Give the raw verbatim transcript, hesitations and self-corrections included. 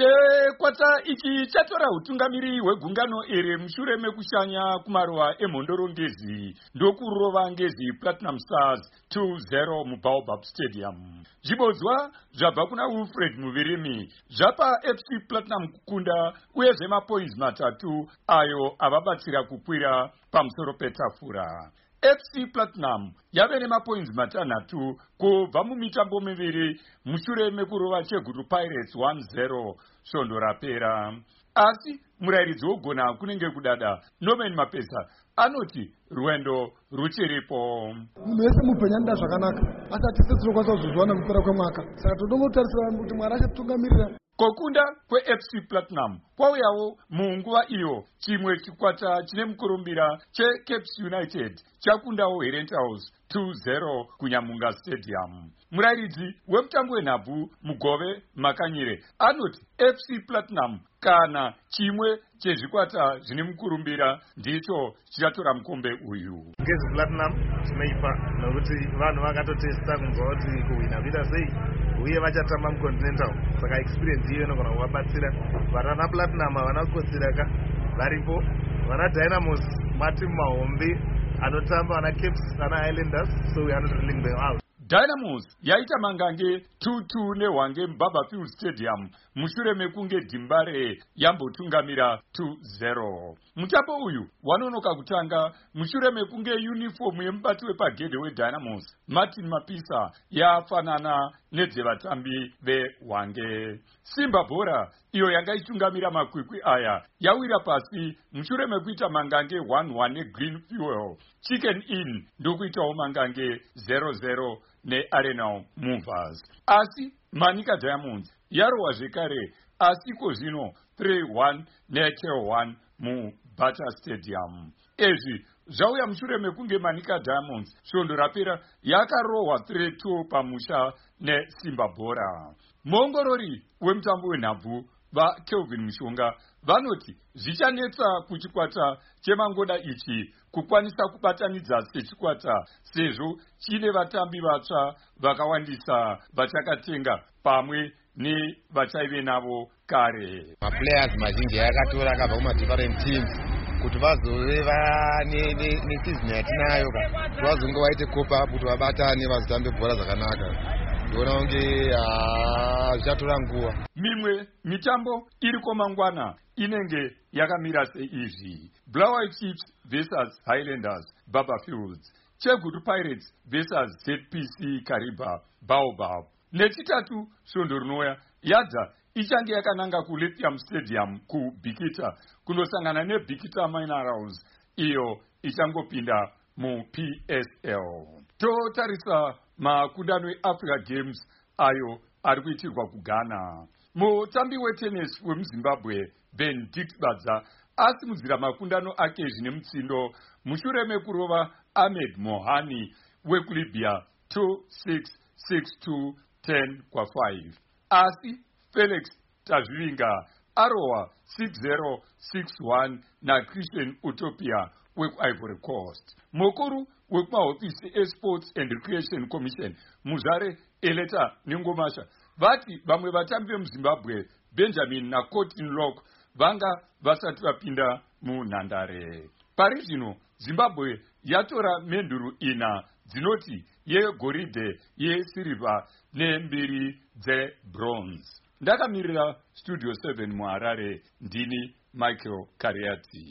Chikwata ichi chatora utungamiri hwegungano iri mushure mekushanya kumaruva emhondorongezi ndokurova ngezi Platinum Stars two zero muBaobab Stadium. Zvibodzwa zvabva kuna Wilfred Muvirimi zvapa F C Platinum kukunda uye zvemapoints matatu ayo avabatsira kukwira pamusoro petafura. F C Platinum yave nemapoints matanhatu kubva mumitambo miviri mushure mekurova Chegutu Pirates one zero svondo rapera. Asi murairidzi wogona kunenge kudada Norman Mapesa anoti rwendo ruchiripo. Munhu wese mupenyu anoda zvakanaka, asi hatisi tinokwanisa kuzozviwana kupera kwemwaka, saka tonotarisira kuti Mwari achatungamirira. Kokunda kwe-F C Platinum kwauyawo munguva iyo chimwe chikwata chine mukurumbira cheCapes United chakundawo Herentals two zero kuNyamunga Stadium. Murairidzi wemutambo wenhabvu Mugove Makanyire anoti F C Platinum kana chimwe chezvikwata zvine mukurumbira ndicho chichatora mukombe uyu. Ngezi Platinum tinoipa nokuti vanhu vakatotesta kunzwa kuti kuhwina vita sei uye vachatamba muContinental, saka experience iyo inogona kuvabatsira. Vana Platinum havana kukotsiraka, varipo vana Dynamos matimu mahombe anotamba, vana Capes, vana Islanders, so we are not ruling them out. Dynamos yaita mangange two two nehwange muBarberfield Stadium mushure mekunge Dimbare yambotungamira two zero. Mutambo uyu wanonoka kutanga mushure mekunge uniform yemubati wepagedhe weDynamos Martin Mapisa yafanana nedzevatambi vehwange. Simba Bora iyo yanga itungamira makwikwi aya yawira pasi mushure mekuita mangange one one neGreen Fuel. Chicken Inn ndokuitawo mangange zero zero neArenal Movers. Asi Manika Diamonds yarowa zvekare asiko zvino three one neChel one muBata Stadium. Ezvi zvauya mushure mekunge Manika Diamonds svondo rapera yakarohwa three two pamusha neSimba Bora. Muongorori wemutambo wenhabvu vaKelvin Mushonga vanoti zvichanetsa kuchikwata chemangoda ichi kukwanisa kubatanidza sechikwata sezvo chine vatambi vatsva vakawandisa vachakatenga pamwe nevachaive navo kare. Maplayers mazhinji akatora akabva kuma-different teams kuti vazove neseason yatinayo kuti vazonge vaite cop up kuti vabatane vazotambe bhora zvakanaka. Ndona kunge zvichatora nguva. Mimwe mitambo iriko mangwana inenge yakamira seizvi: Black Chiefs versus Highlanders Barberfields, Chegutu Pirates versus Z P C Kariba Baobab. Nechitatu svondo rinouya yadza ichange yakananga kuLithium Stadium kuBikita kunosangana neBikita Minerals iyo ichangopinda muP S L. Totarisa makundano eAfrica Games ayo ari kuitirwa kuGhana. Mutambi wetennis wemuZimbabwe Benedict Badza asimudzira makundano ake zvine mutsindo mushure mekurova Ahmed Mohani wekuLibya two six six two ten kwa five. Asi Felix Tazvivinga arowa six zero six one na Christian Utopia wekuIvory Coast. Mukuru wekumahofisi eSports and Recreation Commission Muzare Eleta Ningomasha vati vamwe vatambi vemuZimbabwe Benjamin na Courtney Lock vanga vasati vapinda munhandare. Pari zvino Zimbabwe yatora menduru ina dzinoti yegoridhe, yesirivha nembiri dzebronze. Ndakamirira Studio seven muHarare, ndini Michael Kariati.